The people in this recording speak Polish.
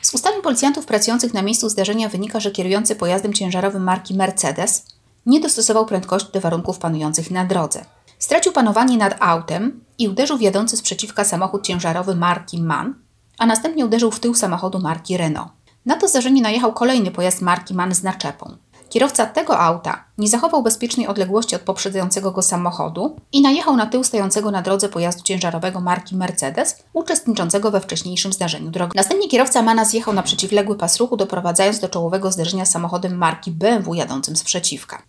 Z ustaleń policjantów pracujących na miejscu zdarzenia wynika, że kierujący pojazdem ciężarowym marki Mercedes nie dostosował prędkości do warunków panujących na drodze. Stracił panowanie nad autem i uderzył w jadący sprzeciwka samochód ciężarowy marki MAN, a następnie uderzył w tył samochodu marki Renault. Na to zdarzenie najechał kolejny pojazd marki MAN z naczepą. Kierowca tego auta nie zachował bezpiecznej odległości od poprzedzającego go samochodu i najechał na tył stojącego na drodze pojazdu ciężarowego marki Mercedes, uczestniczącego we wcześniejszym zdarzeniu drogowym. Następnie kierowca MANa zjechał na przeciwległy pas ruchu, doprowadzając do czołowego zderzenia z samochodem marki BMW jadącym z przeciwka.